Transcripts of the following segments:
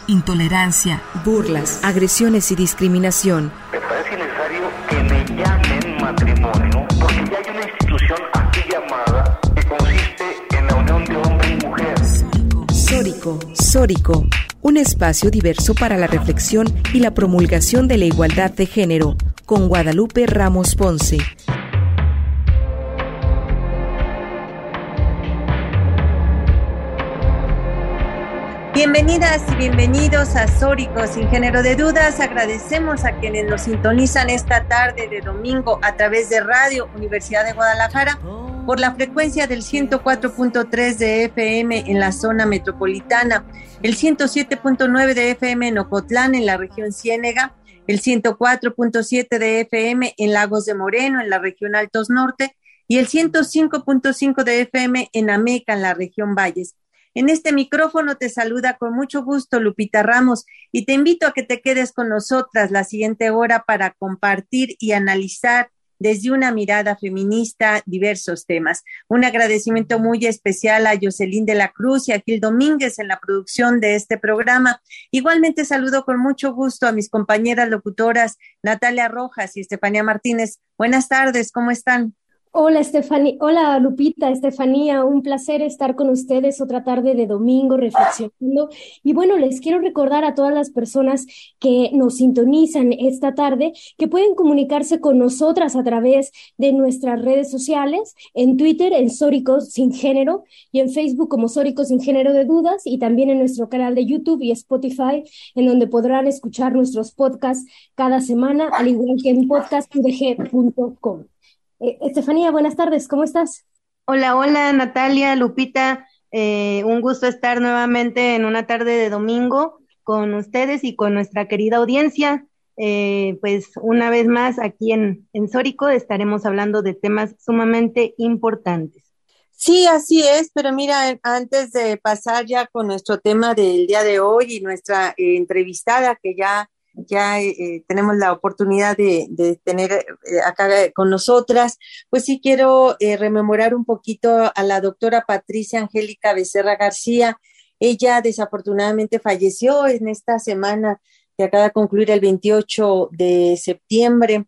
intolerancia, burlas, agresiones y discriminación. Me parece necesario que me llamen matrimonio, porque ya hay una institución aquí llamada que consiste en la unión de hombre y mujer. Sórico, un espacio diverso para la reflexión y la promulgación de la igualdad de género, con Guadalupe Ramos Ponce. Bienvenidas y bienvenidos a Sórico, sin género de dudas. Agradecemos a quienes nos sintonizan esta tarde de domingo a través de Radio Universidad de Guadalajara por la frecuencia del 104.3 de FM en la zona metropolitana, el 107.9 de FM en Ocotlán, en la región Ciénega, el 104.7 de FM en Lagos de Moreno, en la región Altos Norte, y el 105.5 de FM en Ameca, en la región Valles. En este micrófono te saluda con mucho gusto Lupita Ramos y te invito a que te quedes con nosotras la siguiente hora para compartir y analizar desde una mirada feminista diversos temas. Un agradecimiento muy especial a Jocelyn de la Cruz y a Gil Domínguez en la producción de este programa. Igualmente saludo con mucho gusto a mis compañeras locutoras Natalia Rojas y Estefanía Martínez. Buenas tardes, ¿cómo están? Hola, hola Lupita, Estefanía, un placer estar con ustedes otra tarde de domingo reflexionando. Y bueno, les quiero recordar a todas las personas que nos sintonizan esta tarde que pueden comunicarse con nosotras a través de nuestras redes sociales, en Twitter, en Sórico Sin Género, y en Facebook como Sórico Sin Género de Dudas, y también en nuestro canal de YouTube y Spotify, en donde podrán escuchar nuestros podcasts cada semana, al igual que en podcastudg.com. Estefanía, buenas tardes, ¿cómo estás? Hola Natalia, Lupita, un gusto estar nuevamente en una tarde de domingo con ustedes y con nuestra querida audiencia. Pues una vez más aquí en Sórico estaremos hablando de temas sumamente importantes. Sí, así es, pero mira, antes de pasar ya con nuestro tema del día de hoy y nuestra entrevistada que ya tenemos la oportunidad de tener acá con nosotras, pues sí quiero rememorar un poquito a la doctora Patricia Angélica Becerra García. Ella desafortunadamente falleció en esta semana que acaba de concluir el 28 de septiembre.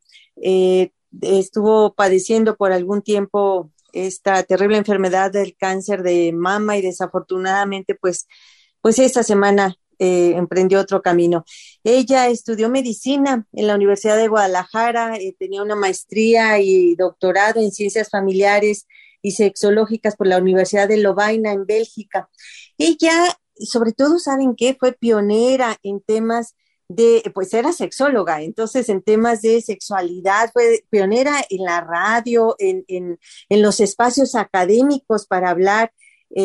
Estuvo padeciendo por algún tiempo esta terrible enfermedad del cáncer de mama y desafortunadamente pues esta semana emprendió otro camino. Ella estudió medicina en la Universidad de Guadalajara, tenía una maestría y doctorado en ciencias familiares y sexológicas por la Universidad de Lovaina en Bélgica. Ella, sobre todo, ¿saben qué? Fue pionera en temas pues era sexóloga, entonces en temas de sexualidad, fue pionera en la radio, en los espacios académicos para hablar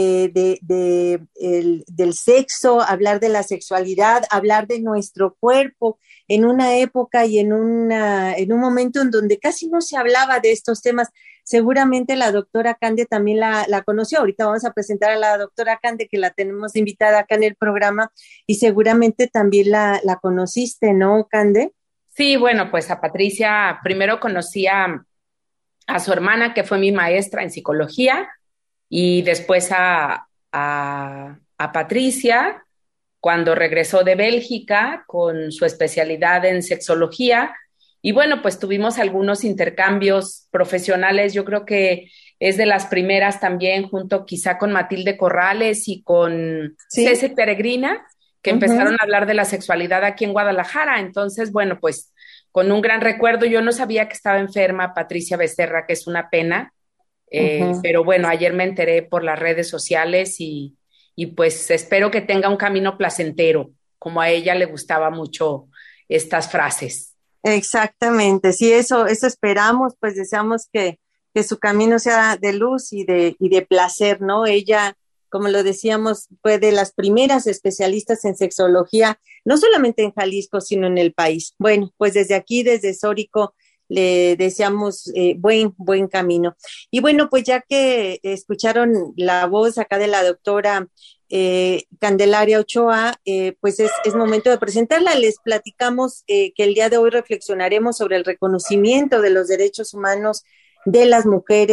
del sexo, hablar de la sexualidad, hablar de nuestro cuerpo en una época y en un momento en donde casi no se hablaba de estos temas. Seguramente la doctora Cande también la conoció. Ahorita vamos a presentar a la doctora Cande, que la tenemos invitada acá en el programa, y seguramente también la conociste, ¿no, Cande? Sí, bueno, pues a Patricia primero conocí a su hermana, que fue mi maestra en psicología, y después a Patricia cuando regresó de Bélgica con su especialidad en sexología. Y bueno, pues tuvimos algunos intercambios profesionales. Yo creo que es de las primeras también, junto quizá con Matilde Corrales y con Ceci Peregrina, que empezaron a hablar de la sexualidad aquí en Guadalajara. Entonces, bueno, pues con un gran recuerdo. Yo no sabía que estaba enferma Patricia Becerra, que es una pena. Pero bueno, ayer me enteré por las redes sociales y pues espero que tenga un camino placentero, como a ella le gustaba mucho estas frases. Exactamente, sí, eso esperamos, pues deseamos que su camino sea de luz y de placer, ¿no? Ella, como lo decíamos, fue de las primeras especialistas en sexología, no solamente en Jalisco, sino en el país. Bueno, pues desde aquí, desde Sórico, le deseamos buen camino. Y bueno, pues ya que escucharon la voz acá de la doctora Candelaria Ochoa, pues es momento de presentarla. Les platicamos que el día de hoy reflexionaremos sobre el reconocimiento de los derechos humanos de las mujeres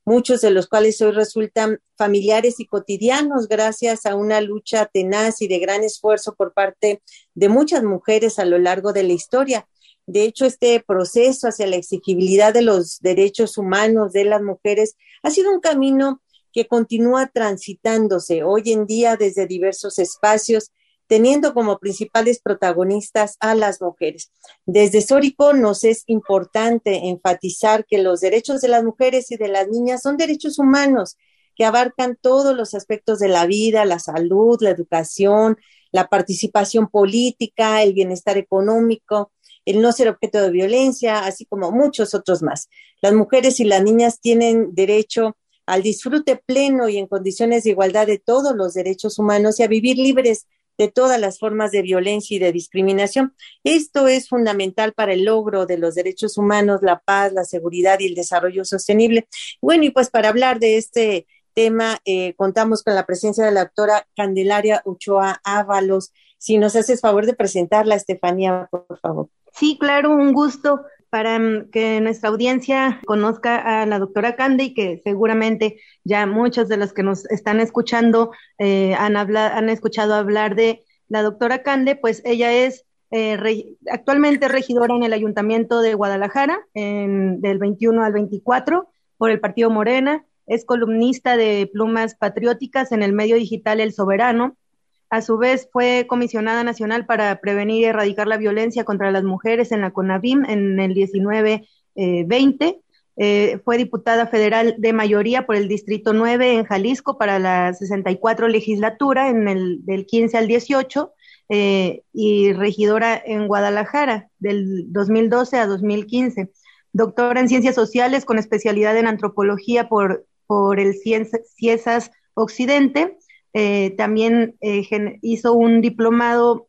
muchos de los cuales hoy resultan familiares y cotidianos gracias a una lucha tenaz y de gran esfuerzo por parte de muchas mujeres a lo largo de la historia. De hecho, este proceso hacia la exigibilidad de los derechos humanos de las mujeres ha sido un camino que continúa transitándose hoy en día desde diversos espacios, teniendo como principales protagonistas a las mujeres. Desde Sórico nos es importante enfatizar que los derechos de las mujeres y de las niñas son derechos humanos que abarcan todos los aspectos de la vida, la salud, la educación, la participación política, el bienestar económico, el no ser objeto de violencia, así como muchos otros más. Las mujeres y las niñas tienen derecho al disfrute pleno y en condiciones de igualdad de todos los derechos humanos y a vivir libres de todas las formas de violencia y de discriminación. Esto es fundamental para el logro de los derechos humanos, la paz, la seguridad y el desarrollo sostenible. Bueno, y pues para hablar de este tema, contamos con la presencia de la doctora Candelaria Ochoa Ábalos. Si nos haces favor de presentarla, Estefanía, por favor. Sí, claro, un gusto para que nuestra audiencia conozca a la doctora Cande y que seguramente ya muchos de los que nos están escuchando han escuchado hablar de la doctora Cande. Pues ella es actualmente regidora en el Ayuntamiento de Guadalajara del 21 al 24 por el Partido Morena, es columnista de Plumas Patrióticas en el medio digital El Soberano. A su vez, fue comisionada nacional para prevenir y erradicar la violencia contra las mujeres en la CONAVIM en el 19-20. Fue diputada federal de mayoría por el Distrito 9 en Jalisco para la 64 legislatura, del 15 al 18, y regidora en Guadalajara del 2012 a 2015. Doctora en Ciencias Sociales con especialidad en Antropología por el CIESAS Occidente. También hizo un diplomado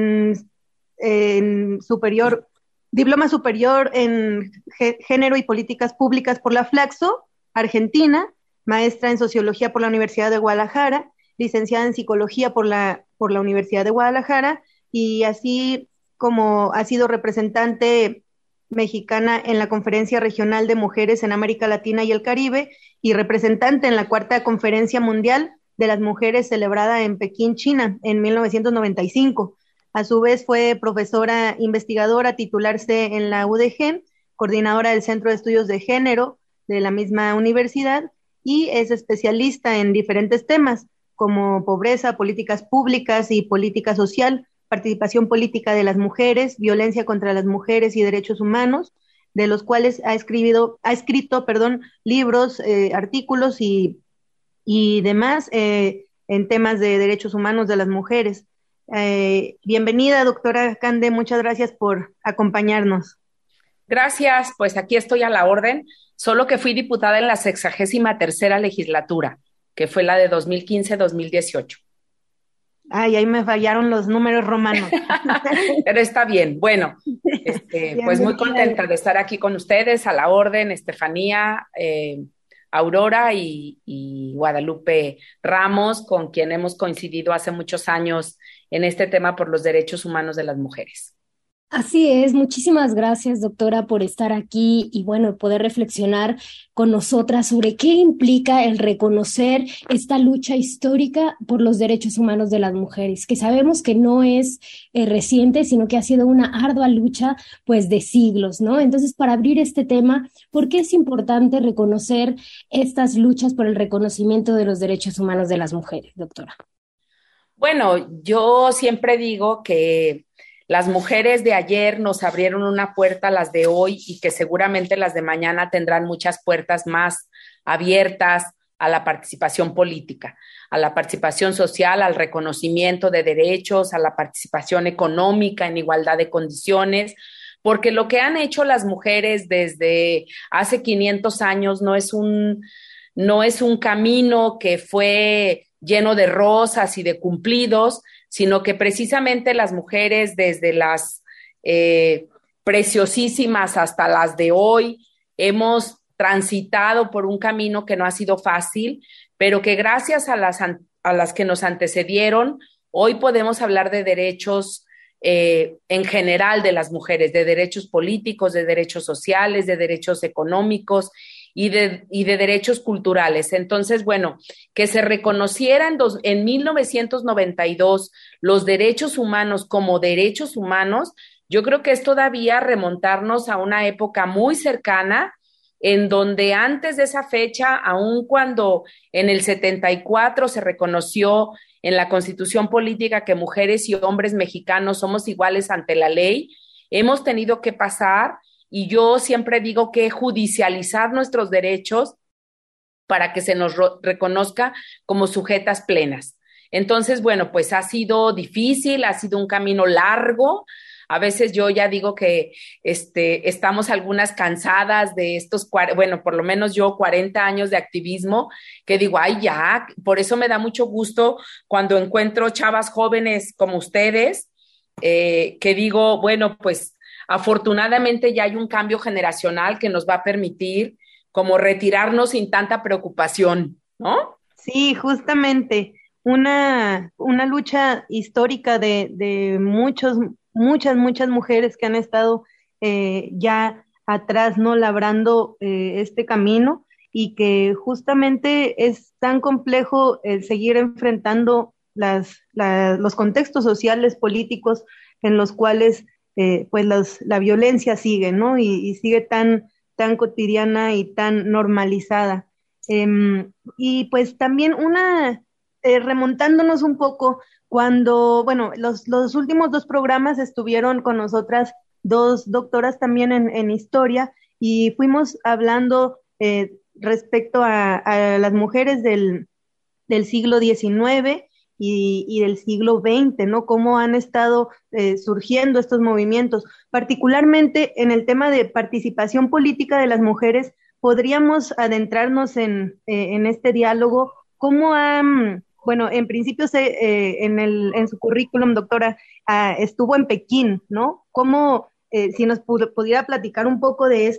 diploma superior en género y políticas públicas por la Flaxo, Argentina, maestra en sociología por la Universidad de Guadalajara, licenciada en psicología por la Universidad de Guadalajara, y así como ha sido representante mexicana en la Conferencia Regional de Mujeres en América Latina y el Caribe, y representante en la Cuarta Conferencia Mundial de las Mujeres celebrada en Pekín, China, en 1995. A su vez fue profesora investigadora titularse en la UDG, coordinadora del Centro de Estudios de Género de la misma universidad, y es especialista en diferentes temas como pobreza, políticas públicas y política social, participación política de las mujeres, violencia contra las mujeres y derechos humanos, de los cuales ha escrito libros, artículos y demás en temas de derechos humanos de las mujeres. Bienvenida, doctora Cande, muchas gracias por acompañarnos. Gracias, pues aquí estoy a la orden, solo que fui diputada en la 63ª legislatura, que fue la de 2015-2018. Ay, ahí me fallaron los números romanos. Pero está bien, bueno, pues muy contenta de estar aquí con ustedes, a la orden, Estefanía, Aurora y Guadalupe Ramos, con quien hemos coincidido hace muchos años en este tema por los derechos humanos de las mujeres. Así es, muchísimas gracias, doctora, por estar aquí y bueno, poder reflexionar con nosotras sobre qué implica el reconocer esta lucha histórica por los derechos humanos de las mujeres, que sabemos que no es reciente, sino que ha sido una ardua lucha pues de siglos, ¿no? Entonces, para abrir este tema, ¿por qué es importante reconocer estas luchas por el reconocimiento de los derechos humanos de las mujeres, doctora? Bueno, yo siempre digo que las mujeres de ayer nos abrieron una puerta a las de hoy y que seguramente las de mañana tendrán muchas puertas más abiertas a la participación política, a la participación social, al reconocimiento de derechos, a la participación económica en igualdad de condiciones, porque lo que han hecho las mujeres desde hace 500 años no es un camino que fue lleno de rosas y de cumplidos, sino que precisamente las mujeres desde las preciosísimas hasta las de hoy hemos transitado por un camino que no ha sido fácil, pero que gracias a las que nos antecedieron, hoy podemos hablar de derechos en general de las mujeres, de derechos políticos, de derechos sociales, de derechos económicos, y de derechos culturales. Entonces, bueno, que se reconocieran en 1992 los derechos humanos como derechos humanos, yo creo que es todavía remontarnos a una época muy cercana, en donde antes de esa fecha, aun cuando en el 74 se reconoció en la Constitución Política que mujeres y hombres mexicanos somos iguales ante la ley, hemos tenido que pasar, y yo siempre digo que judicializar nuestros derechos para que se nos reconozca como sujetas plenas. Entonces, bueno, pues ha sido difícil, ha sido un camino largo. A veces yo ya digo que estamos algunas cansadas de estos, bueno, por lo menos yo 40 años de activismo, que digo, ay, ya, por eso me da mucho gusto cuando encuentro chavas jóvenes como ustedes, que digo, bueno, pues afortunadamente ya hay un cambio generacional que nos va a permitir como retirarnos sin tanta preocupación, ¿no? Sí, justamente una lucha histórica de muchas mujeres que han estado ya atrás, ¿no? Labrando este camino, y que justamente es tan complejo seguir enfrentando los contextos sociales, políticos en los cuales pues la violencia sigue, ¿no? Y sigue tan cotidiana y tan normalizada. Y pues también remontándonos un poco, cuando, bueno, los últimos dos programas estuvieron con nosotras dos doctoras también en historia, y fuimos hablando respecto a las mujeres del siglo XIX y del siglo XX, ¿no? Cómo han estado surgiendo estos movimientos, particularmente en el tema de participación política de las mujeres. Podríamos adentrarnos en este diálogo. ¿Cómo han, bueno, en principio en su currículum, doctora, estuvo en Pekín, ¿no? ¿Cómo, si nos pudiera platicar un poco de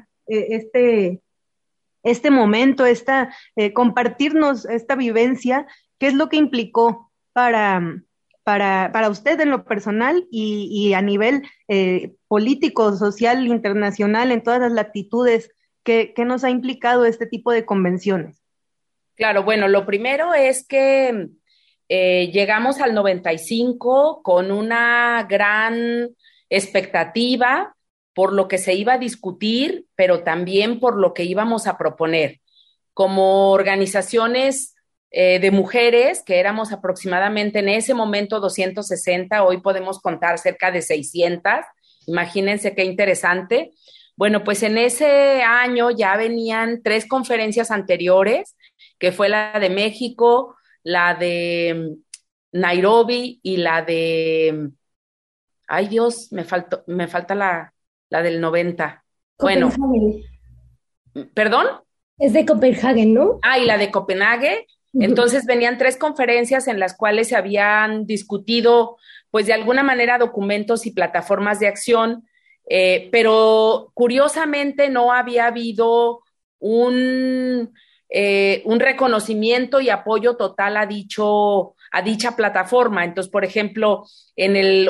este momento, compartirnos esta vivencia? ¿Qué es lo que implicó para usted en lo personal y a nivel político, social, internacional, en todas las latitudes? ¿Qué nos ha implicado este tipo de convenciones? Claro, bueno, lo primero es que llegamos al 95 con una gran expectativa por lo que se iba a discutir, pero también por lo que íbamos a proponer. Como organizaciones de mujeres, que éramos aproximadamente en ese momento 260, hoy podemos contar cerca de 600, imagínense qué interesante. Bueno, pues en ese año ya venían 3 conferencias anteriores, que fue la de México, la de Nairobi y la de, ay Dios, me falta la del 90. Bueno, ¿perdón? Es de Copenhague, ¿no? Y la de Copenhague. Entonces venían 3 conferencias en las cuales se habían discutido, pues de alguna manera, documentos y plataformas de acción, pero curiosamente no había habido un reconocimiento y apoyo total a dicha plataforma. Entonces, por ejemplo, en el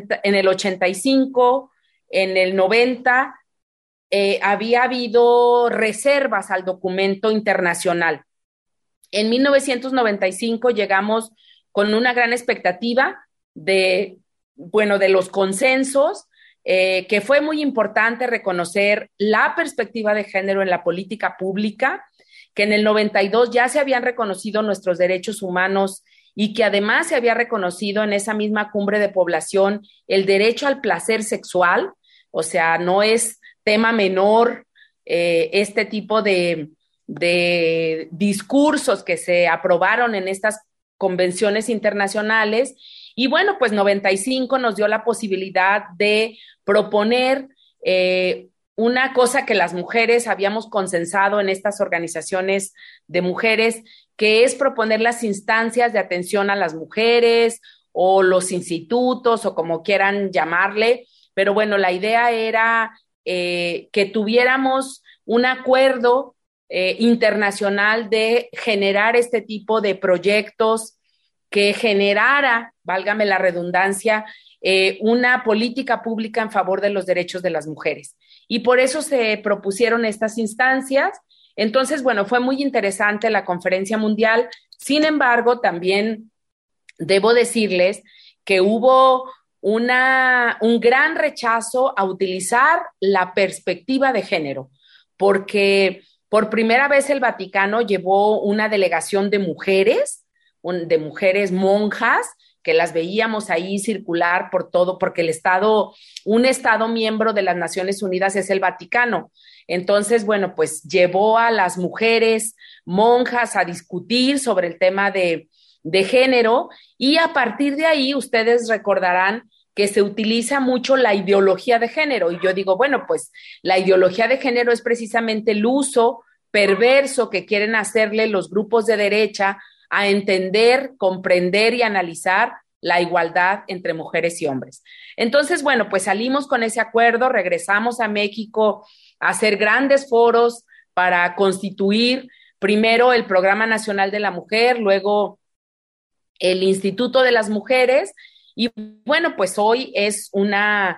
85, en el 90, había habido reservas al documento internacional. En 1995 llegamos con una gran expectativa de los consensos, que fue muy importante reconocer la perspectiva de género en la política pública, que en el 92 ya se habían reconocido nuestros derechos humanos y que además se había reconocido en esa misma cumbre de población el derecho al placer sexual. O sea, no es tema menor este tipo de discursos que se aprobaron en estas convenciones internacionales. Y bueno, pues 95 nos dio la posibilidad de proponer una cosa que las mujeres habíamos consensado en estas organizaciones de mujeres, que es proponer las instancias de atención a las mujeres o los institutos o como quieran llamarle. Pero bueno, la idea era que tuviéramos un acuerdo internacional de generar este tipo de proyectos que generara, válgame la redundancia, una política pública en favor de los derechos de las mujeres. Y por eso se propusieron estas instancias. Entonces, bueno, fue muy interesante la conferencia mundial. Sin embargo, también debo decirles que hubo un gran rechazo a utilizar la perspectiva de género, porque por primera vez el Vaticano llevó una delegación de mujeres monjas, que las veíamos ahí circular por todo, porque un estado miembro de las Naciones Unidas es el Vaticano. Entonces, bueno, pues llevó a las mujeres monjas a discutir sobre el tema de género, y a partir de ahí ustedes recordarán que se utiliza mucho la ideología de género, y yo digo, bueno, pues la ideología de género es precisamente el uso perverso que quieren hacerle los grupos de derecha a entender, comprender y analizar la igualdad entre mujeres y hombres. Entonces, bueno, pues salimos con ese acuerdo, regresamos a México a hacer grandes foros para constituir primero el Programa Nacional de la Mujer, luego el Instituto de las Mujeres, y bueno, pues hoy es una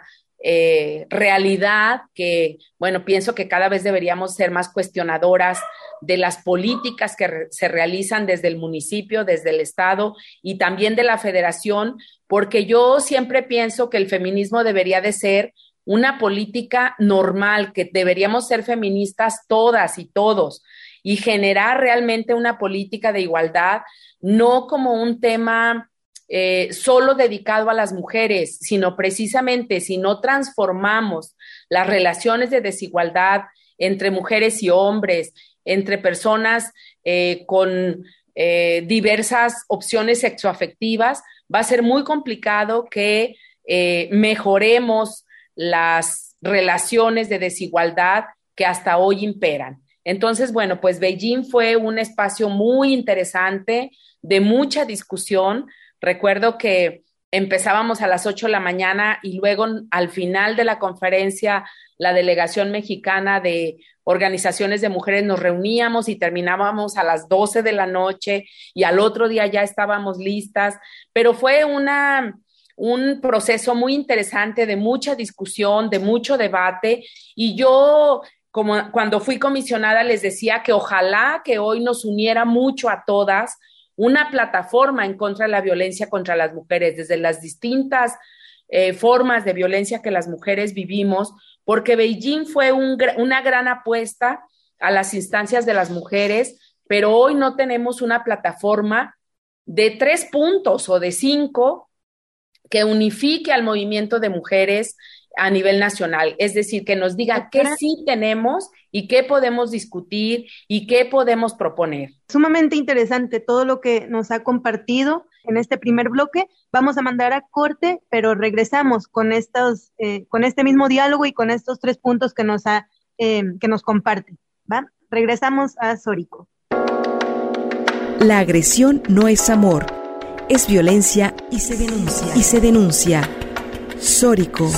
realidad que, bueno, pienso que cada vez deberíamos ser más cuestionadoras de las políticas que se realizan desde el municipio, desde el estado y también de la federación, porque yo siempre pienso que el feminismo debería de ser una política normal, que deberíamos ser feministas todas y todos y generar realmente una política de igualdad, no como un tema solo dedicado a las mujeres, sino precisamente si no transformamos las relaciones de desigualdad entre mujeres y hombres, entre personas con diversas opciones sexoafectivas, va a ser muy complicado que mejoremos las relaciones de desigualdad que hasta hoy imperan. Entonces, bueno, pues Beijing fue un espacio muy interesante, de mucha discusión. Recuerdo que empezábamos a las 8 de la mañana y luego al final de la conferencia la delegación mexicana de organizaciones de mujeres nos reuníamos y terminábamos a las 12 de la noche y al otro día ya estábamos listas, pero fue un proceso muy interesante, de mucha discusión, de mucho debate, y yo, como cuando fui comisionada, les decía que ojalá que hoy nos uniera mucho a todas una plataforma en contra de la violencia contra las mujeres, desde las distintas formas de violencia que las mujeres vivimos, porque Beijing fue una gran apuesta a las instancias de las mujeres, pero hoy no tenemos una plataforma de 3 puntos o de 5 que unifique al movimiento de mujeres a nivel nacional, es decir, que nos diga qué sí tenemos y qué podemos discutir y qué podemos proponer. Sumamente interesante todo lo que nos ha compartido en este primer bloque. Vamos a mandar a corte, pero regresamos con este mismo diálogo y con estos 3 puntos que nos comparte, ¿va? Regresamos a Sórico. La agresión no es amor, es violencia y se denuncia. Sórico.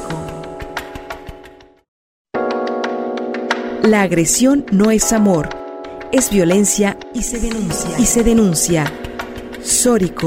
La agresión no es amor, es violencia y se denuncia. Sórico.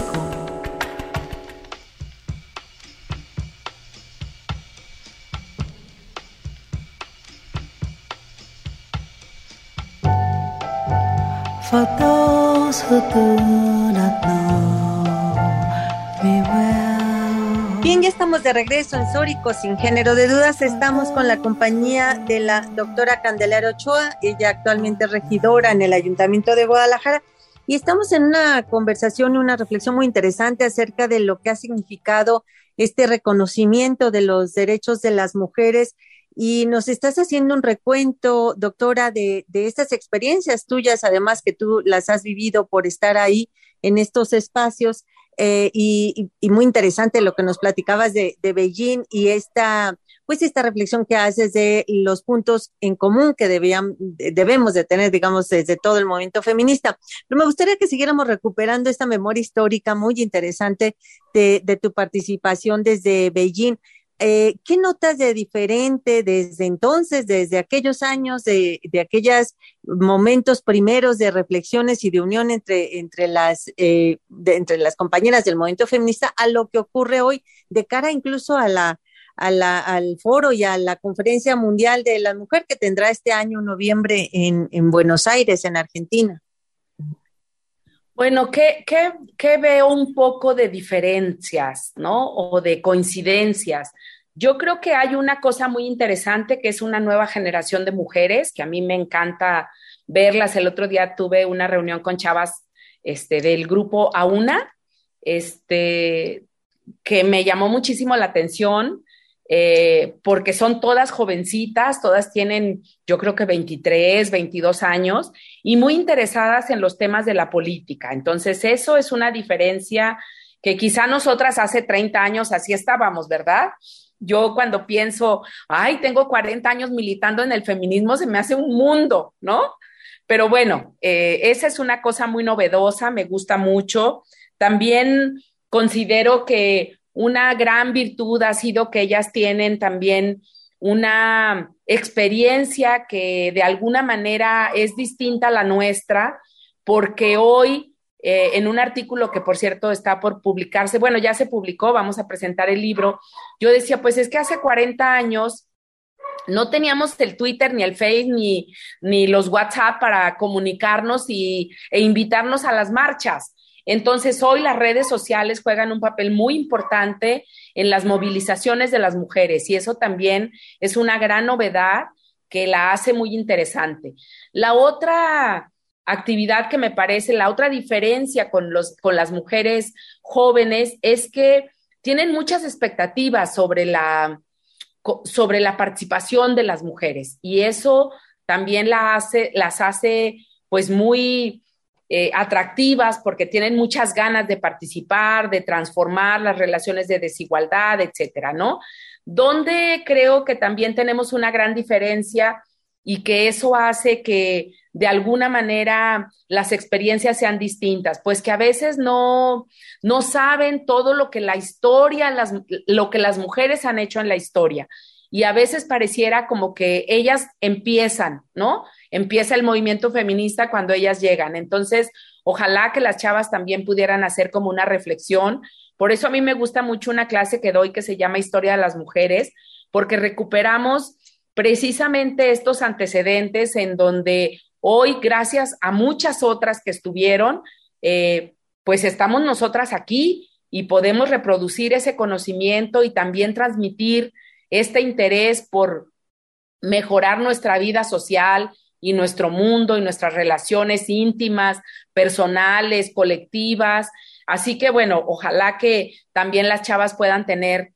For those who do not know me well. Bien, ya estamos de regreso en Sórico, sin género de dudas. Estamos con la compañía de la doctora Candelaria Ochoa, ella actualmente es regidora en el Ayuntamiento de Guadalajara, y estamos en una conversación y una reflexión muy interesante acerca de lo que ha significado este reconocimiento de los derechos de las mujeres. Y nos estás haciendo un recuento, doctora, de estas experiencias tuyas, además que tú las has vivido por estar ahí en estos espacios, y muy interesante lo que nos platicabas de Beijing y esta reflexión que haces de los puntos en común que debemos de tener, digamos, desde todo el movimiento feminista. Pero me gustaría que siguiéramos recuperando esta memoria histórica muy interesante de tu participación desde Beijing. ¿Qué notas de diferente desde entonces, desde aquellos años, de aquellos momentos primeros de reflexiones y de unión entre las compañeras del movimiento feminista a lo que ocurre hoy de cara incluso a al foro y a la Conferencia Mundial de la Mujer que tendrá este año en noviembre en Buenos Aires, en Argentina. Bueno, ¿qué veo un poco de diferencias, ¿no? O de coincidencias. Yo creo que hay una cosa muy interesante que es una nueva generación de mujeres, que a mí me encanta verlas. El otro día tuve una reunión con chavas del grupo AUNA, que me llamó muchísimo la atención, porque son todas jovencitas, todas tienen yo creo que 23, 22 años y muy interesadas en los temas de la política. Entonces eso es una diferencia que quizá nosotras hace 30 años así estábamos, ¿verdad? Yo cuando pienso, ay, tengo 40 años militando en el feminismo, se me hace un mundo, ¿no? Pero bueno, esa es una cosa muy novedosa, me gusta mucho. También considero que una gran virtud ha sido que ellas tienen también una experiencia que de alguna manera es distinta a la nuestra, porque hoy, en un artículo que por cierto está por publicarse, bueno, ya se publicó, vamos a presentar el libro, yo decía, pues es que hace 40 años no teníamos el Twitter, ni el Face, ni los WhatsApp para comunicarnos e invitarnos a las marchas. Entonces, hoy las redes sociales juegan un papel muy importante en las movilizaciones de las mujeres y eso también es una gran novedad que la hace muy interesante. La otra actividad que me parece, la otra diferencia con las mujeres jóvenes es que tienen muchas expectativas sobre la participación de las mujeres y eso también las hace pues muy atractivas porque tienen muchas ganas de participar, de transformar las relaciones de desigualdad, etcétera, ¿no? Donde creo que también tenemos una gran diferencia y que eso hace que de alguna manera las experiencias sean distintas, pues que a veces no saben todo lo que la historia, lo que las mujeres han hecho en la historia. Y a veces pareciera como que ellas empiezan, ¿no? Empieza el movimiento feminista cuando ellas llegan. Entonces, ojalá que las chavas también pudieran hacer como una reflexión. Por eso a mí me gusta mucho una clase que doy que se llama Historia de las Mujeres, porque recuperamos precisamente estos antecedentes en donde hoy, gracias a muchas otras que estuvieron, pues estamos nosotras aquí y podemos reproducir ese conocimiento y también transmitir este interés por mejorar nuestra vida social y nuestro mundo y nuestras relaciones íntimas, personales, colectivas. Así que bueno, ojalá que también las chavas puedan tener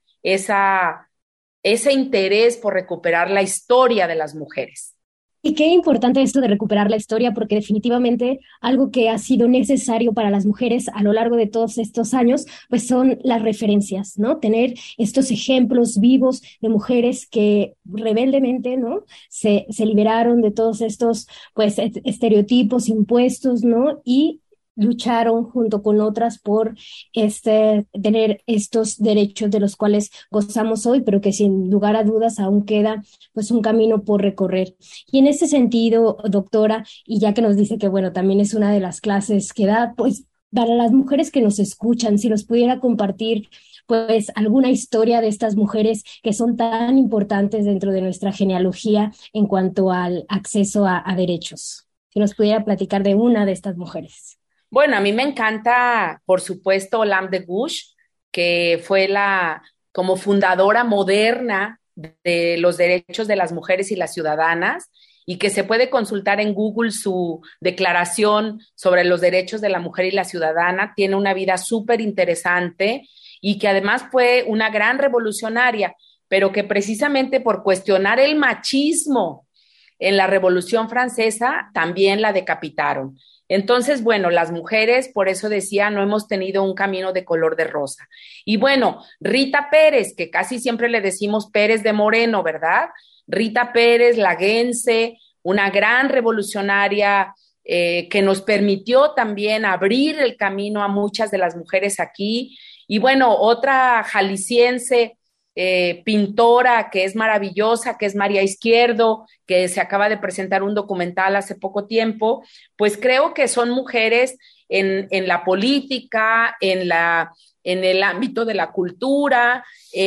ese interés por recuperar la historia de las mujeres. Y qué importante esto de recuperar la historia, porque definitivamente algo que ha sido necesario para las mujeres a lo largo de todos estos años, pues son las referencias, ¿no? Tener estos ejemplos vivos de mujeres que rebeldemente, ¿no? Se liberaron de todos estos, pues, estereotipos impuestos, ¿no? Y lucharon junto con otras por tener estos derechos de los cuales gozamos hoy, pero que sin lugar a dudas aún queda pues un camino por recorrer. Y en ese sentido, doctora, y ya que nos dice que bueno, también es una de las clases que da, pues para las mujeres que nos escuchan, si nos pudiera compartir pues alguna historia de estas mujeres que son tan importantes dentro de nuestra genealogía en cuanto al acceso a derechos. Si nos pudiera platicar de una de estas mujeres. Bueno, a mí me encanta, por supuesto, Olympe de Gouges, que fue la como fundadora moderna de los derechos de las mujeres y las ciudadanas, y que se puede consultar en Google su declaración sobre los derechos de la mujer y la ciudadana. Tiene una vida súper interesante y que además fue una gran revolucionaria, pero que precisamente por cuestionar el machismo en la Revolución Francesa también la decapitaron. Entonces, bueno, las mujeres, por eso decía, no hemos tenido un camino de color de rosa. Y bueno, Rita Pérez, que casi siempre le decimos Pérez de Moreno, ¿verdad? Rita Pérez, laguense, una gran revolucionaria que nos permitió también abrir el camino a muchas de las mujeres aquí. Y bueno, otra jalisciense, pintora que es maravillosa, que es María Izquierdo, que se acaba de presentar un documental hace poco tiempo, pues creo que son mujeres en la política, en en el ámbito de la cultura,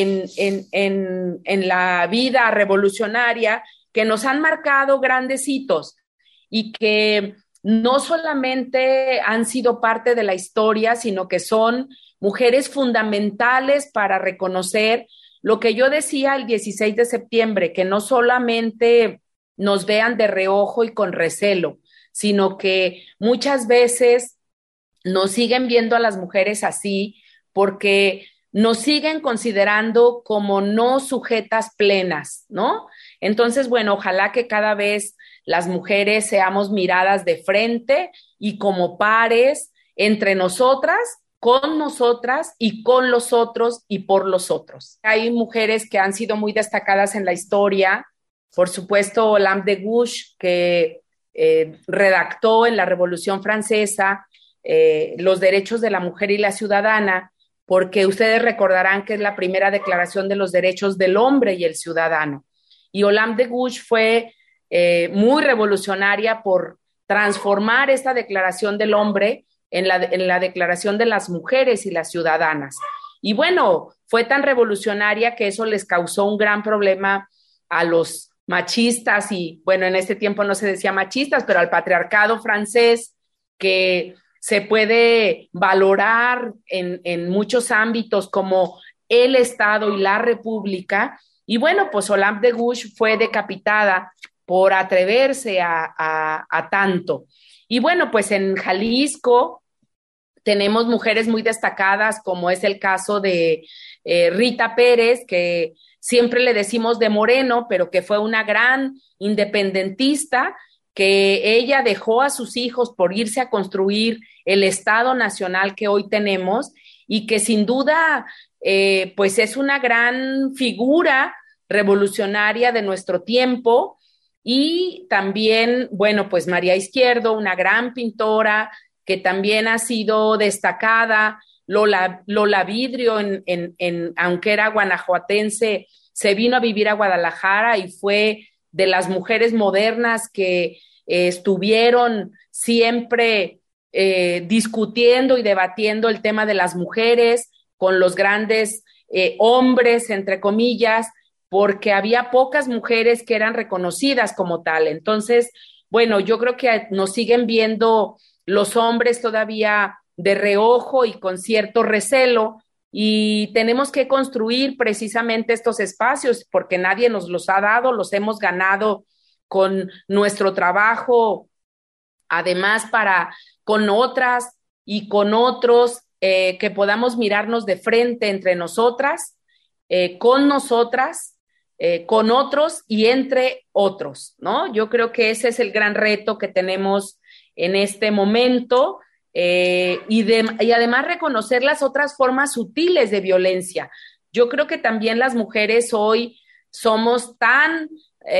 en la vida revolucionaria, que nos han marcado grandes hitos y que no solamente han sido parte de la historia, sino que son mujeres fundamentales para reconocer lo que yo decía el 16 de septiembre, que no solamente nos vean de reojo y con recelo, sino que muchas veces nos siguen viendo a las mujeres así porque nos siguen considerando como no sujetas plenas, ¿no? Entonces, bueno, ojalá que cada vez las mujeres seamos miradas de frente y como pares entre nosotras, con nosotras y con los otros y por los otros. Hay mujeres que han sido muy destacadas en la historia, por supuesto, Olympe de Gouges, que redactó en la Revolución Francesa los derechos de la mujer y la ciudadana, porque ustedes recordarán que es la primera declaración de los derechos del hombre y el ciudadano. Y Olympe de Gouges fue muy revolucionaria por transformar esta declaración del hombre en la declaración de las mujeres y las ciudadanas. Y bueno, fue tan revolucionaria que eso les causó un gran problema a los machistas y, bueno, en este tiempo no se decía machistas, pero al patriarcado francés, que se puede valorar en muchos ámbitos como el Estado y la República. Y bueno, pues Olympe de Gouges fue decapitada por atreverse a tanto. Y bueno, pues en Jalisco tenemos mujeres muy destacadas, como es el caso de Rita Pérez, que siempre le decimos de Moreno, pero que fue una gran independentista, que ella dejó a sus hijos por irse a construir el Estado Nacional que hoy tenemos y que sin duda pues es una gran figura revolucionaria de nuestro tiempo. Y también, bueno, pues María Izquierdo, una gran pintora que también ha sido destacada. Lola Vidrio, aunque era guanajuatense, se vino a vivir a Guadalajara y fue de las mujeres modernas que estuvieron siempre discutiendo y debatiendo el tema de las mujeres con los grandes hombres, entre comillas, porque había pocas mujeres que eran reconocidas como tal. Entonces, bueno, yo creo que nos siguen viendo los hombres todavía de reojo y con cierto recelo, y tenemos que construir precisamente estos espacios porque nadie nos los ha dado, los hemos ganado con nuestro trabajo, además con otras y con otros, que podamos mirarnos de frente entre nosotras, con nosotras, con otros y entre otros, ¿no? Yo creo que ese es el gran reto que tenemos en este momento, y además reconocer las otras formas sutiles de violencia. Yo creo que también las mujeres hoy somos tan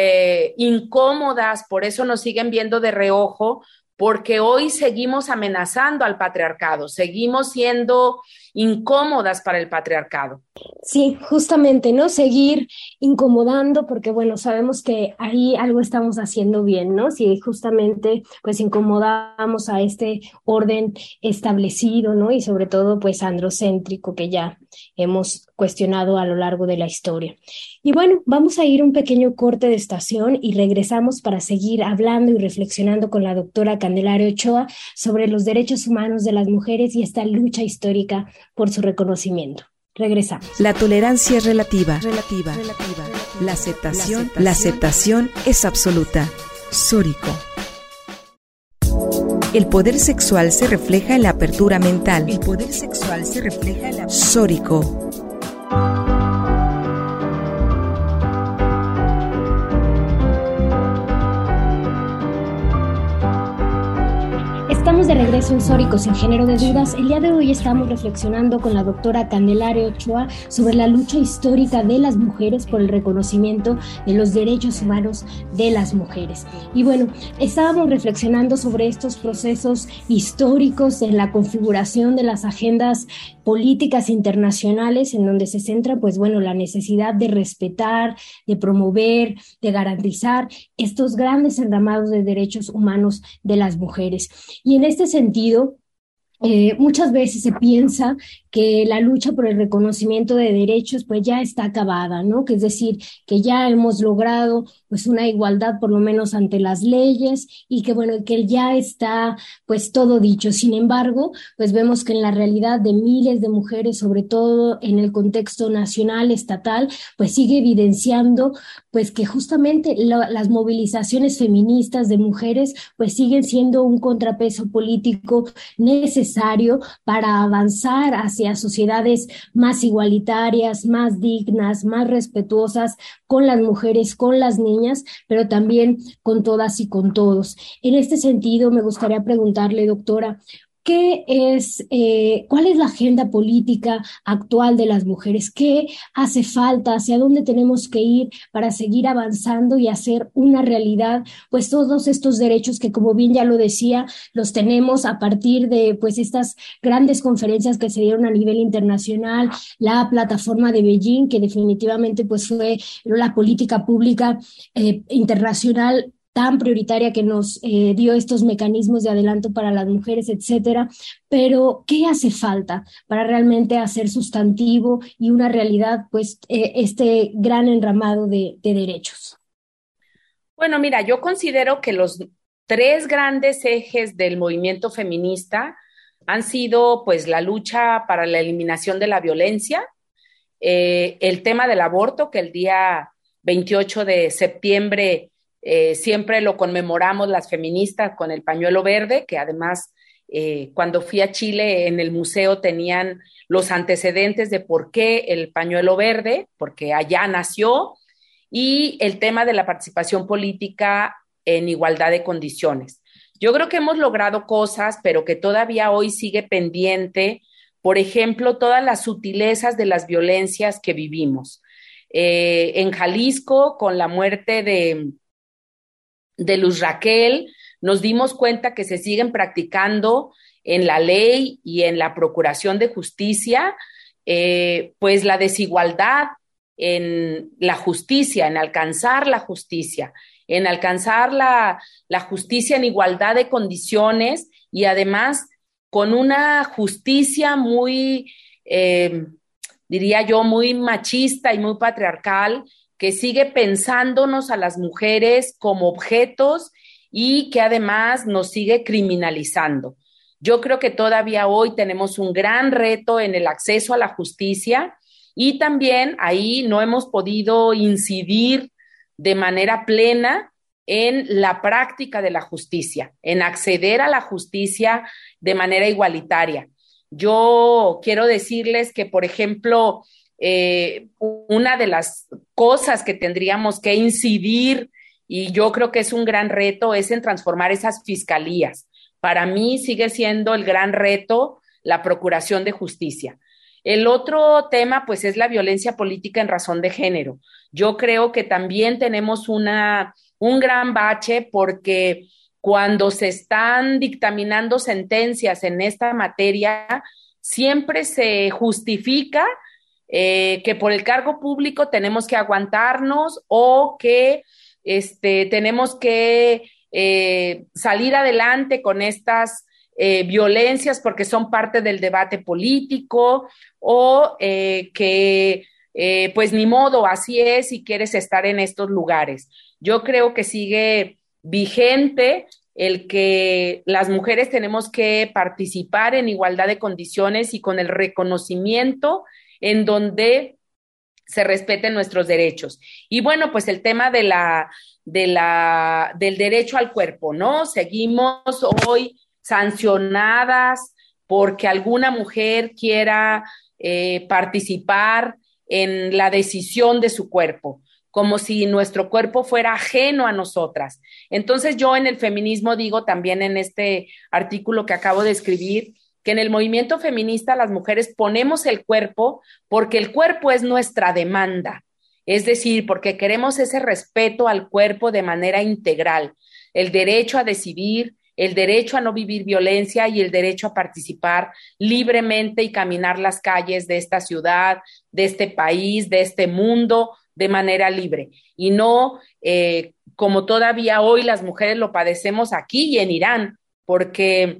incómodas, por eso nos siguen viendo de reojo, porque hoy seguimos amenazando al patriarcado, seguimos siendo incómodas para el patriarcado. Sí, justamente, ¿no? Seguir incomodando, porque bueno, sabemos que ahí algo estamos haciendo bien, ¿no? Si justamente pues incomodamos a este orden establecido, ¿no? Y sobre todo pues androcéntrico que ya hemos cuestionado a lo largo de la historia. Y bueno, vamos a ir un pequeño corte de estación y regresamos para seguir hablando y reflexionando con la doctora Candelaria Ochoa sobre los derechos humanos de las mujeres y esta lucha histórica por su reconocimiento. Regresamos. La tolerancia es relativa. La aceptación es absoluta. Sórico. El poder sexual se refleja en la apertura mental. Sórico. Estamos de regreso en Sórico sin género de dudas. El día de hoy estamos reflexionando con la doctora Candelaria Ochoa sobre la lucha histórica de las mujeres por el reconocimiento de los derechos humanos de las mujeres. Y bueno, estábamos reflexionando sobre estos procesos históricos en la configuración de las agendas políticas internacionales, en donde se centra, pues bueno, la necesidad de respetar, de promover, de garantizar estos grandes enramados de derechos humanos de las mujeres. Y en este sentido, muchas veces se piensa que la lucha por el reconocimiento de derechos pues ya está acabada, ¿no? Que es decir, que ya hemos logrado pues una igualdad por lo menos ante las leyes y que bueno, que ya está pues todo dicho. Sin embargo, pues vemos que en la realidad de miles de mujeres, sobre todo en el contexto nacional, estatal, pues sigue evidenciando pues que justamente las movilizaciones feministas de mujeres pues siguen siendo un contrapeso político necesario para avanzar hacia sociedades más igualitarias, más dignas, más respetuosas con las mujeres, con las niñas, pero también con todas y con todos. En este sentido, me gustaría preguntarle, doctora, ¿cuál es la agenda política actual de las mujeres? ¿Qué hace falta? ¿Hacia dónde tenemos que ir para seguir avanzando y hacer una realidad? Pues todos estos derechos que, como bien ya lo decía, los tenemos a partir de pues estas grandes conferencias que se dieron a nivel internacional, la plataforma de Beijing, que definitivamente pues fue la política pública internacional tan prioritaria que nos dio estos mecanismos de adelanto para las mujeres, etcétera. Pero, ¿qué hace falta para realmente hacer sustantivo y una realidad, pues, este gran enramado de derechos? Bueno, mira, yo considero que los tres grandes ejes del movimiento feminista han sido, pues, la lucha para la eliminación de la violencia, el tema del aborto, que el día 28 de septiembre siempre lo conmemoramos las feministas con el pañuelo verde, que además cuando fui a Chile en el museo tenían los antecedentes de por qué el pañuelo verde, porque allá nació, y el tema de la participación política en igualdad de condiciones. Yo creo que hemos logrado cosas, pero que todavía hoy sigue pendiente, por ejemplo, todas las sutilezas de las violencias que vivimos. En Jalisco, con la muerte de Luz Raquel, nos dimos cuenta que se siguen practicando en la ley y en la procuración de justicia, pues la desigualdad en la justicia, en alcanzar la justicia, en alcanzar la justicia en igualdad de condiciones y además con una justicia muy, diría yo, muy machista y muy patriarcal, que sigue pensándonos a las mujeres como objetos y que además nos sigue criminalizando. Yo creo que todavía hoy tenemos un gran reto en el acceso a la justicia y también ahí no hemos podido incidir de manera plena en la práctica de la justicia, en acceder a la justicia de manera igualitaria. Yo quiero decirles que, por ejemplo, una de las cosas que tendríamos que incidir, y yo creo que es un gran reto, es en transformar esas fiscalías. Para mí sigue siendo el gran reto la procuración de justicia. El otro tema, pues, es la violencia política en razón de género. Yo creo que también tenemos un gran bache porque cuando se están dictaminando sentencias en esta materia, siempre se justifica que por el cargo público tenemos que aguantarnos o que tenemos que salir adelante con estas violencias porque son parte del debate político o que pues ni modo, así es si quieres estar en estos lugares. Yo creo que sigue vigente el que las mujeres tenemos que participar en igualdad de condiciones y con el reconocimiento en donde se respeten nuestros derechos. Y bueno, pues el tema del derecho al cuerpo, ¿no? Seguimos hoy sancionadas porque alguna mujer quiera participar en la decisión de su cuerpo, como si nuestro cuerpo fuera ajeno a nosotras. Entonces yo en el feminismo digo también en este artículo que acabo de escribir, que en el movimiento feminista las mujeres ponemos el cuerpo porque el cuerpo es nuestra demanda, es decir, porque queremos ese respeto al cuerpo de manera integral, el derecho a decidir, el derecho a no vivir violencia y el derecho a participar libremente y caminar las calles de esta ciudad, de este país, de este mundo, de manera libre. Y no como todavía hoy las mujeres lo padecemos aquí y en Irán, porque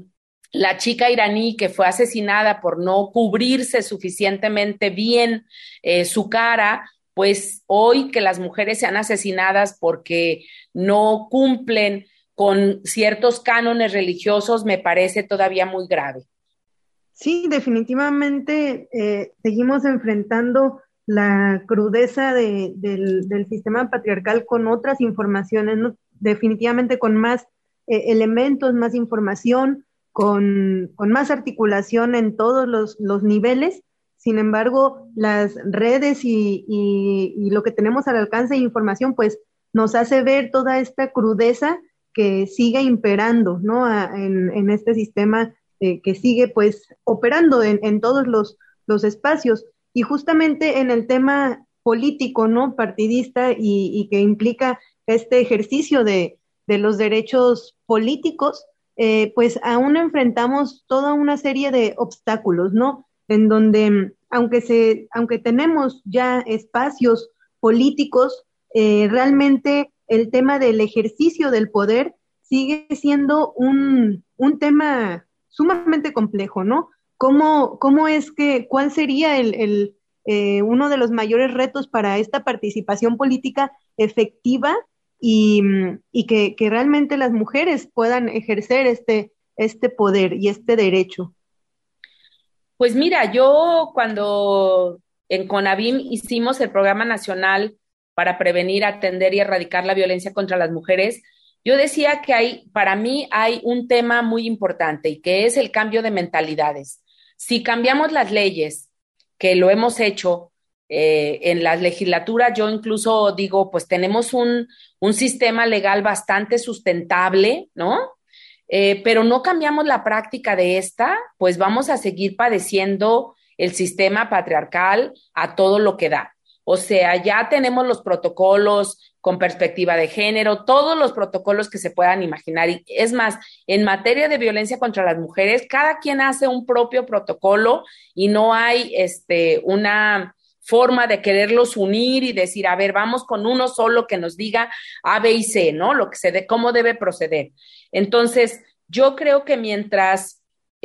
la chica iraní que fue asesinada por no cubrirse suficientemente bien su cara, pues hoy que las mujeres sean asesinadas porque no cumplen con ciertos cánones religiosos me parece todavía muy grave. Sí, definitivamente seguimos enfrentando la crudeza del sistema patriarcal con otras informaciones, ¿no? Definitivamente con más elementos, más información, con más articulación en todos los niveles. Sin embargo, las redes y lo que tenemos al alcance de información, pues nos hace ver toda esta crudeza que sigue imperando, ¿no? En este sistema que sigue pues operando en todos los espacios. Y justamente en el tema político, ¿no? Partidista y que implica este ejercicio de los derechos políticos, pues aún enfrentamos toda una serie de obstáculos, ¿no? En donde, aunque tenemos ya espacios políticos, realmente el tema del ejercicio del poder sigue siendo un tema sumamente complejo, ¿no? ¿Cómo es que, cuál sería uno de los mayores retos para esta participación política efectiva y que realmente las mujeres puedan ejercer este poder y este derecho? Pues mira, yo cuando en CONAVIM hicimos el Programa Nacional para prevenir, atender y erradicar la violencia contra las mujeres, yo decía que para mí hay un tema muy importante y que es el cambio de mentalidades. Si cambiamos las leyes, que lo hemos hecho en las legislaturas, yo incluso digo, pues tenemos un sistema legal bastante sustentable, ¿no? Pero no cambiamos la práctica de esta, pues vamos a seguir padeciendo el sistema patriarcal a todo lo que da. O sea, ya tenemos los protocolos con perspectiva de género, todos los protocolos que se puedan imaginar. Y es más, en materia de violencia contra las mujeres, cada quien hace un propio protocolo y no hay una forma de quererlos unir y decir, a ver, vamos con uno solo que nos diga A, B y C, ¿no? Cómo debe proceder. Entonces, yo creo que mientras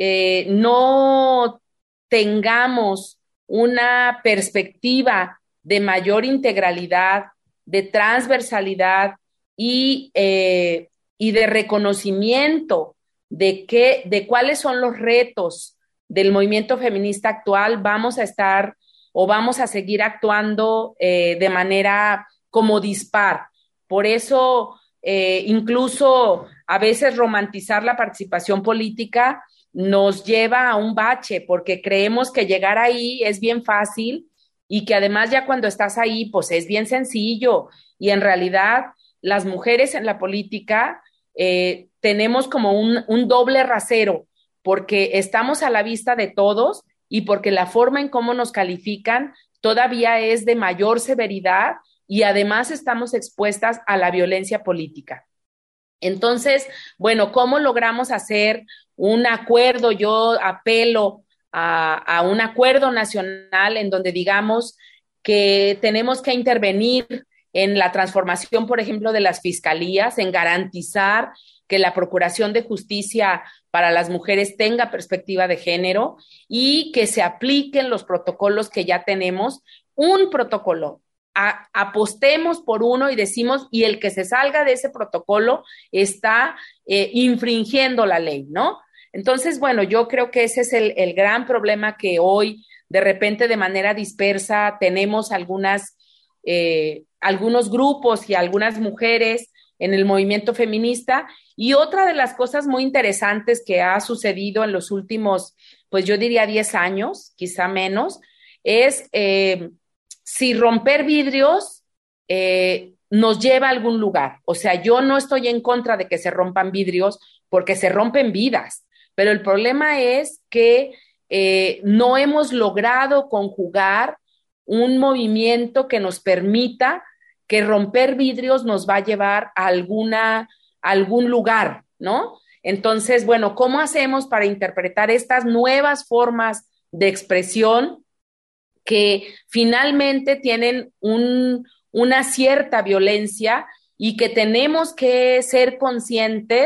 no tengamos una perspectiva de mayor integralidad, de transversalidad y de reconocimiento de cuáles son los retos del movimiento feminista actual, vamos a estar o vamos a seguir actuando de manera como dispar. Por eso, incluso a veces romantizar la participación política nos lleva a un bache, porque creemos que llegar ahí es bien fácil y que además ya cuando estás ahí, pues es bien sencillo. Y en realidad, las mujeres en la política tenemos como un doble rasero, porque estamos a la vista de todos y porque la forma en cómo nos califican todavía es de mayor severidad y además estamos expuestas a la violencia política. Entonces, bueno, ¿cómo logramos hacer un acuerdo? Yo apelo a un acuerdo nacional en donde digamos que tenemos que intervenir en la transformación, por ejemplo, de las fiscalías, en garantizar que la Procuración de Justicia para las mujeres tenga perspectiva de género y que se apliquen los protocolos que ya tenemos, un protocolo. Apostemos por uno y decimos, y el que se salga de ese protocolo está infringiendo la ley, ¿no? Entonces, bueno, yo creo que ese es el gran problema que hoy, de repente, de manera dispersa, tenemos algunos grupos y algunas mujeres en el movimiento feminista. Y otra de las cosas muy interesantes que ha sucedido en los últimos, pues yo diría 10 años, quizá menos, es si romper vidrios nos lleva a algún lugar. O sea, yo no estoy en contra de que se rompan vidrios porque se rompen vidas, pero el problema es que no hemos logrado conjugar un movimiento que nos permita que romper vidrios nos va a llevar a algún lugar, ¿no? Entonces, bueno, ¿cómo hacemos para interpretar estas nuevas formas de expresión que finalmente tienen una cierta violencia y que tenemos que ser conscientes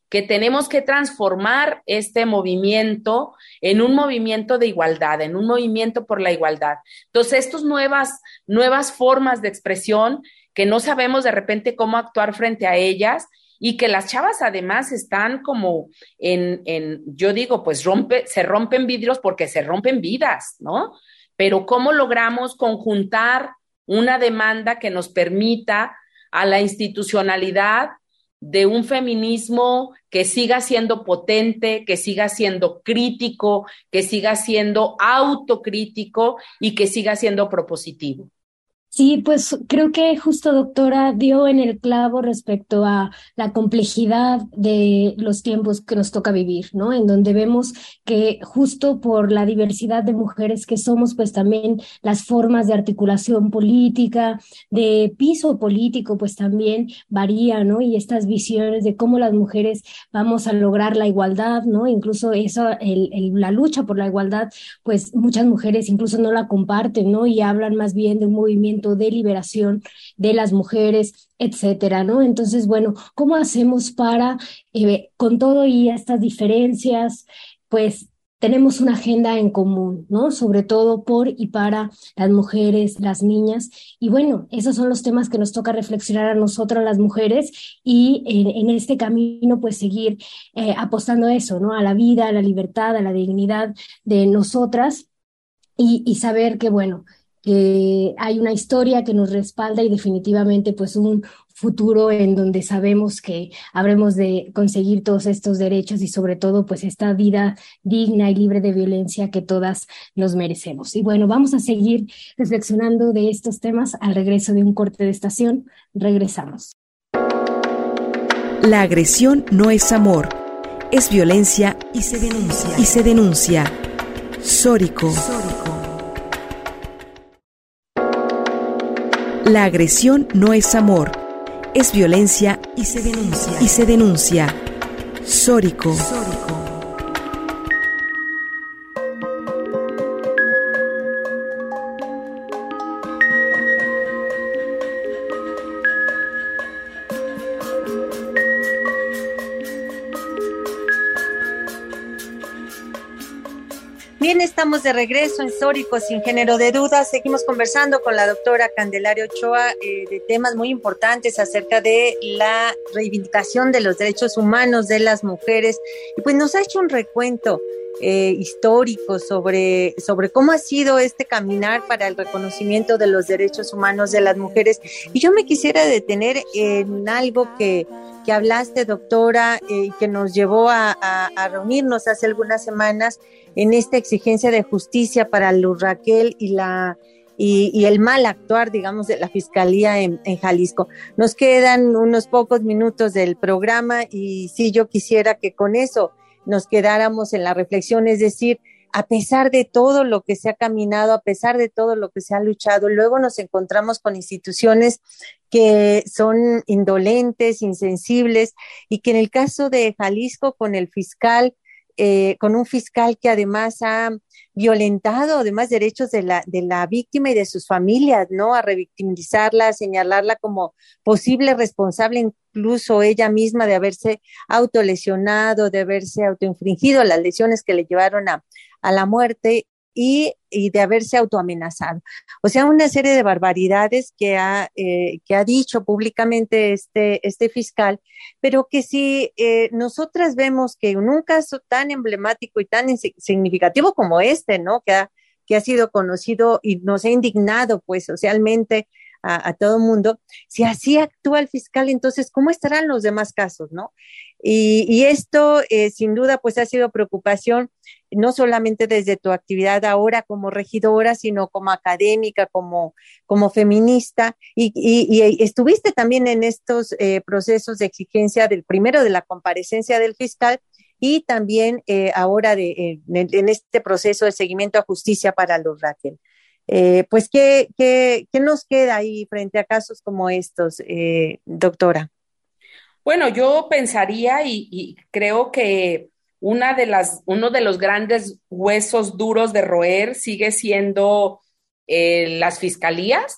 que tenemos que transformar este movimiento en un movimiento de igualdad, en un movimiento por la igualdad. Entonces, estas nuevas formas de expresión que no sabemos de repente cómo actuar frente a ellas y que las chavas además están como yo digo, pues se rompen vidrios porque se rompen vidas, ¿no? Pero ¿cómo logramos conjuntar una demanda que nos permita a la institucionalidad de un feminismo que siga siendo potente, que siga siendo crítico, que siga siendo autocrítico y que siga siendo propositivo? Sí, pues creo que justo doctora dio en el clavo respecto a la complejidad de los tiempos que nos toca vivir, ¿no? En donde vemos que justo por la diversidad de mujeres que somos, pues también las formas de articulación política, de piso político, pues también varían, ¿no? Y estas visiones de cómo las mujeres vamos a lograr la igualdad, ¿no? Incluso eso, la lucha por la igualdad, pues muchas mujeres incluso no la comparten, ¿no? Y hablan más bien de un movimiento de liberación de las mujeres, etcétera, ¿no? Entonces, bueno, ¿cómo hacemos para, con todo y estas diferencias, pues tenemos una agenda en común, ¿no? Sobre todo por y para las mujeres, las niñas, y bueno, esos son los temas que nos toca reflexionar a nosotras las mujeres y en este camino, pues seguir apostando a eso, ¿no? A la vida, a la libertad, a la dignidad de nosotras y saber que, bueno, que hay una historia que nos respalda y definitivamente pues un futuro en donde sabemos que habremos de conseguir todos estos derechos y sobre todo pues esta vida digna y libre de violencia que todas nos merecemos. Y bueno, vamos a seguir reflexionando de estos temas al regreso de un corte de estación. Regresamos. La agresión no es amor, es violencia y se denuncia. Sórico. La agresión no es amor, es violencia y se denuncia. Sórico. Bien, estamos de regreso en Sórico, sin género de dudas. Seguimos conversando con la doctora Candelaria Ochoa de temas muy importantes acerca de la reivindicación de los derechos humanos de las mujeres. Y pues nos ha hecho un recuento histórico sobre cómo ha sido este caminar para el reconocimiento de los derechos humanos de las mujeres. Y yo me quisiera detener en algo que hablaste, doctora, que nos llevó a reunirnos hace algunas semanas en esta exigencia de justicia para Luz Raquel y el mal actuar, digamos, de la Fiscalía en Jalisco. Nos quedan unos pocos minutos del programa y sí, yo quisiera que con eso nos quedáramos en la reflexión, es decir, a pesar de todo lo que se ha caminado, a pesar de todo lo que se ha luchado, luego nos encontramos con instituciones que son indolentes, insensibles, y que en el caso de Jalisco, con el fiscal, con un fiscal que además ha violentado además derechos de la víctima y de sus familias, ¿no? A revictimizarla, a señalarla como posible responsable, incluso ella misma, de haberse autolesionado, de haberse autoinfligido las lesiones que le llevaron a la muerte y de haberse autoamenazado. O sea, una serie de barbaridades que ha dicho públicamente este fiscal, pero que si nosotras vemos que en un caso tan emblemático y tan significativo como este, ¿no? Que ha sido conocido y nos ha indignado pues socialmente a todo mundo, si así actúa el fiscal, entonces, ¿cómo estarán los demás casos, no? Y esto, sin duda, pues ha sido preocupación, no solamente desde tu actividad ahora como regidora, sino como académica, como feminista, y estuviste también en estos procesos de exigencia primero de la comparecencia del fiscal, y también ahora en este proceso de seguimiento a justicia para Luz Raquel. Pues, ¿qué nos queda ahí frente a casos como estos, doctora? Bueno, yo pensaría y creo que uno de los grandes huesos duros de roer sigue siendo las fiscalías,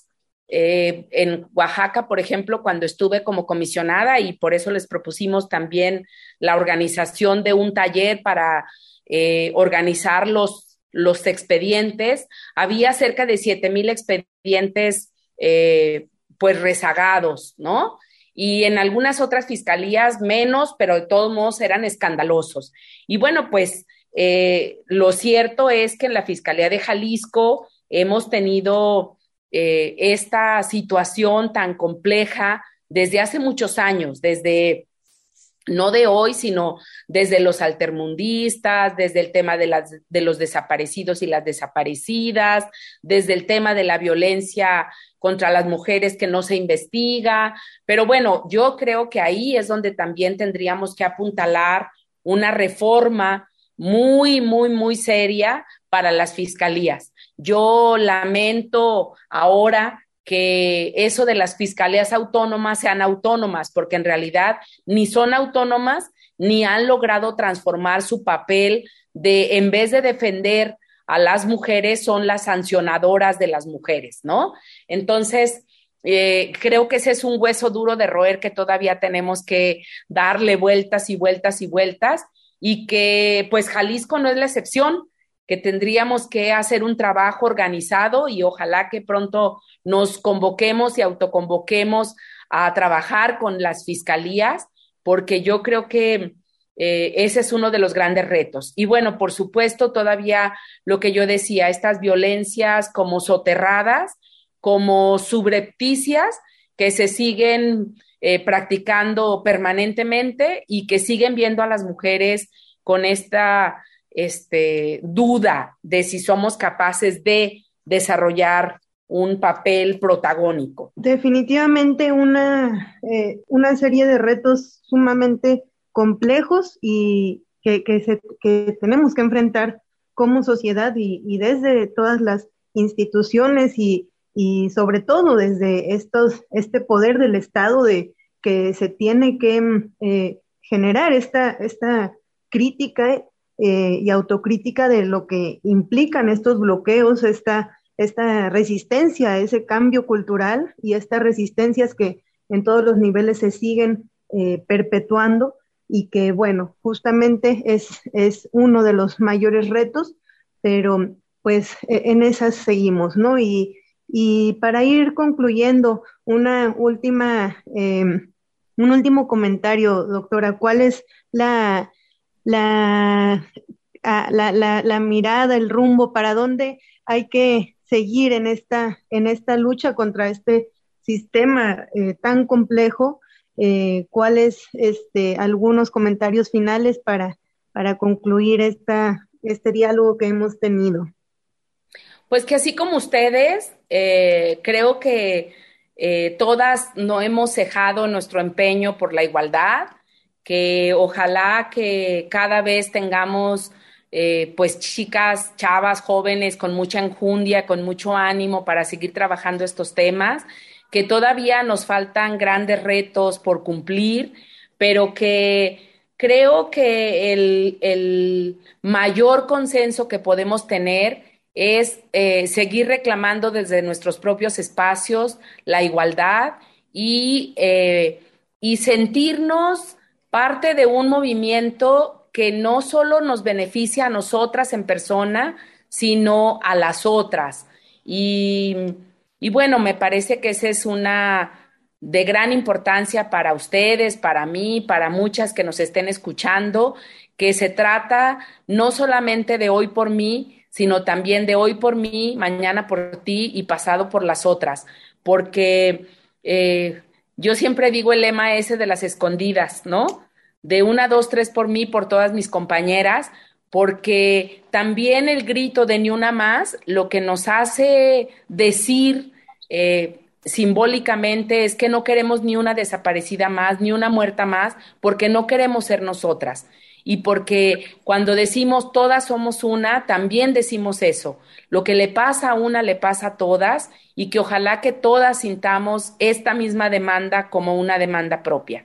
En Oaxaca, por ejemplo, cuando estuve como comisionada, y por eso les propusimos también la organización de un taller para organizar los expedientes, había cerca de 7,000 expedientes pues rezagados, ¿no? Y en algunas otras fiscalías menos, pero de todos modos eran escandalosos. Y bueno, pues lo cierto es que en la Fiscalía de Jalisco hemos tenido esta situación tan compleja desde hace muchos años, desde no de hoy, sino desde los altermundistas, desde el tema de los desaparecidos y las desaparecidas, desde el tema de la violencia contra las mujeres que no se investiga. Pero bueno, yo creo que ahí es donde también tendríamos que apuntalar una reforma muy, muy, muy seria para las fiscalías. Yo lamento ahora que eso de las fiscalías autónomas sean autónomas, porque en realidad ni son autónomas ni han logrado transformar su papel de, en vez de defender a las mujeres, son las sancionadoras de las mujeres, ¿no? Entonces, creo que ese es un hueso duro de roer que todavía tenemos que darle vueltas y vueltas y vueltas, y que pues Jalisco no es la excepción, que tendríamos que hacer un trabajo organizado y ojalá que pronto nos convoquemos y autoconvoquemos a trabajar con las fiscalías, porque yo creo que ese es uno de los grandes retos. Y bueno, por supuesto, todavía lo que yo decía, estas violencias como soterradas, como subrepticias, que se siguen practicando permanentemente y que siguen viendo a las mujeres con esta duda de si somos capaces de desarrollar un papel protagónico. Definitivamente una serie de retos sumamente complejos y que tenemos que enfrentar como sociedad y desde todas las instituciones y sobre todo desde este poder del Estado de que se tiene que generar esta crítica y autocrítica de lo que implican estos bloqueos, esta resistencia a ese cambio cultural y estas resistencias que en todos los niveles se siguen perpetuando y que, bueno, justamente es uno de los mayores retos, pero pues en esas seguimos, ¿no? Y para ir concluyendo, un último comentario, doctora, ¿cuál es la mirada, el rumbo, para dónde hay que seguir en esta lucha contra este sistema tan complejo? ¿Cuáles algunos comentarios finales para concluir este diálogo que hemos tenido? Pues que así como ustedes, creo que todas no hemos cejado nuestro empeño por la igualdad, que ojalá que cada vez tengamos pues chicas, chavas, jóvenes con mucha enjundia, con mucho ánimo para seguir trabajando estos temas, que todavía nos faltan grandes retos por cumplir, pero que creo que el mayor consenso que podemos tener es seguir reclamando desde nuestros propios espacios la igualdad y sentirnos parte de un movimiento que no solo nos beneficia a nosotras en persona, sino a las otras. Y bueno, me parece que esa es una de gran importancia para ustedes, para mí, para muchas que nos estén escuchando, que se trata no solamente de hoy por mí, sino también de hoy por mí, mañana por ti y pasado por las otras, porque yo siempre digo el lema ese de las escondidas, ¿no? De 1, 2, 3 por mí, por todas mis compañeras, porque también el grito de ni una más, lo que nos hace decir simbólicamente es que no queremos ni una desaparecida más, ni una muerta más, porque no queremos ser nosotras. Y porque cuando decimos todas somos una, también decimos eso. Lo que le pasa a una le pasa a todas y que ojalá que todas sintamos esta misma demanda como una demanda propia.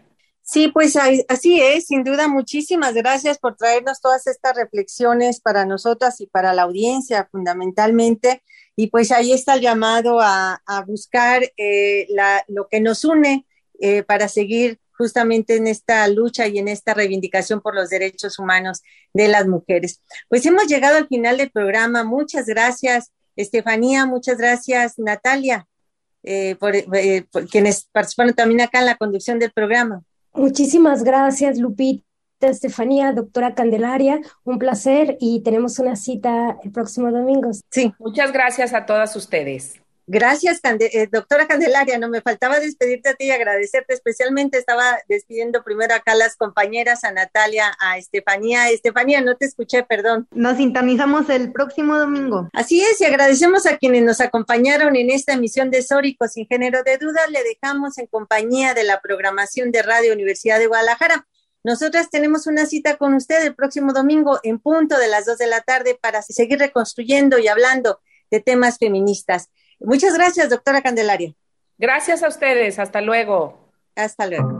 Sí, pues así es, sin duda. Muchísimas gracias por traernos todas estas reflexiones para nosotras y para la audiencia fundamentalmente. Y pues ahí está el llamado a buscar lo que nos une para seguir justamente en esta lucha y en esta reivindicación por los derechos humanos de las mujeres. Pues hemos llegado al final del programa. Muchas gracias, Estefanía, muchas gracias, Natalia, por quienes participaron también acá en la conducción del programa. Muchísimas gracias, Lupita, Estefanía, doctora Candelaria, un placer y tenemos una cita el próximo domingo. Sí. Muchas gracias a todas ustedes. Gracias, doctora Candelaria. No me faltaba despedirte a ti y agradecerte especialmente. Estaba despidiendo primero acá a las compañeras, a Natalia, a Estefanía. Estefanía, no te escuché, perdón. Nos sintonizamos el próximo domingo. Así es, y agradecemos a quienes nos acompañaron en esta emisión de Sórico Sin Género de Dudas. Le dejamos en compañía de la programación de Radio Universidad de Guadalajara. Nosotras tenemos una cita con usted el próximo domingo en punto de las 2 de la tarde para seguir reconstruyendo y hablando de temas feministas. Muchas gracias, doctora Candelaria. Gracias a ustedes. Hasta luego. Hasta luego.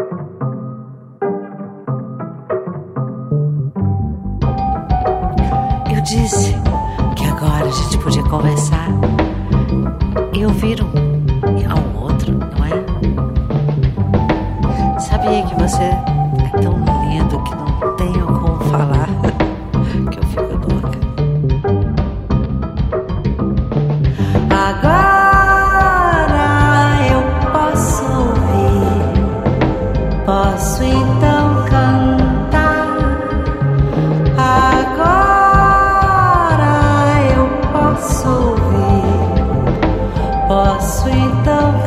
Eu disse que agora a gente podia conversar e ouvir um ao outro, não é? Sabia que você é tão lindo que não tenho como falar, que eu fico louca. Agora eu posso ouvir, posso então cantar. Agora eu posso ouvir, posso então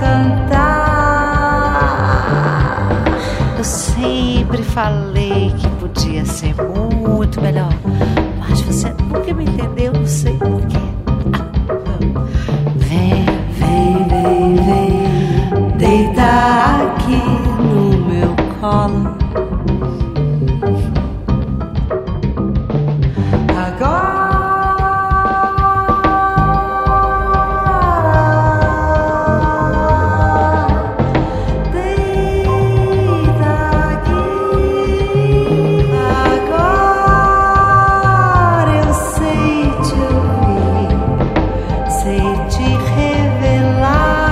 cantar. Eu sempre falei que podia ser muito melhor, mas você nunca me entendeu, não sei porquê. Vem, deita aqui no meu colo. Agora deita aqui. Agora eu sei te ouvir, sei te revelar.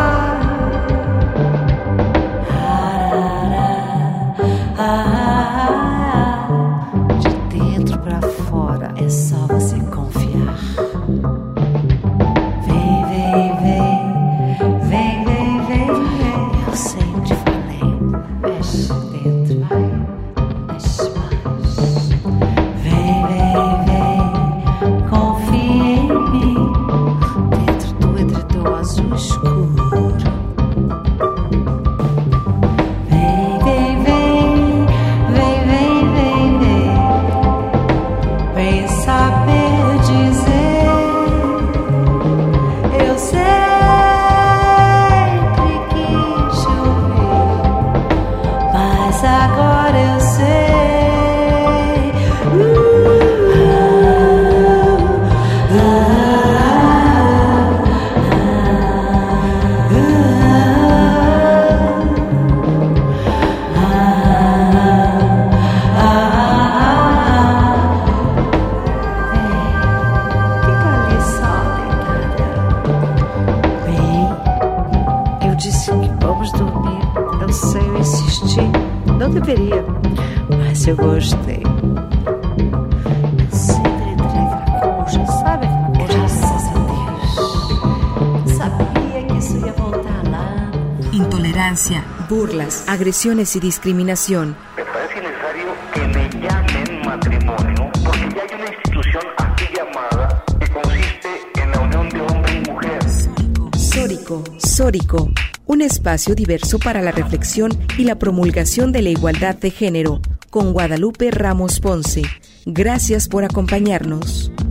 De dentro pra fora é só você confiar. Vem, vem, vem, vem, vem, vem, vem. Eu sempre falei, mexe dentro, vai, mexe mais. Vem, vem, vem, confia em mim. Dentro do edredom azul escuro. Vem, vem, vem, vem, vem, vem, vem. Vem saber dizer. Eu sempre quis te ouvir, mas agora eu sei. Fica ali só deitada. Bem, eu disse que vamos dormir. Eu sei, eu insisti. Não deveria, mas eu gostei. Eu sempre entrei aquela coxa, sabe aquela coxa? Graças a Deus. Sabia que isso ia voltar lá. Intolerancia, burlas, agresiones y discriminación. Me parece necesario que me llamen matrimonio, porque ya hay una institución así llamada que consiste en la unión de hombre y mujer. Sórico, un espacio diverso para la reflexión y la promulgación de la igualdad de género, con Guadalupe Ramos Ponce. Gracias por acompañarnos.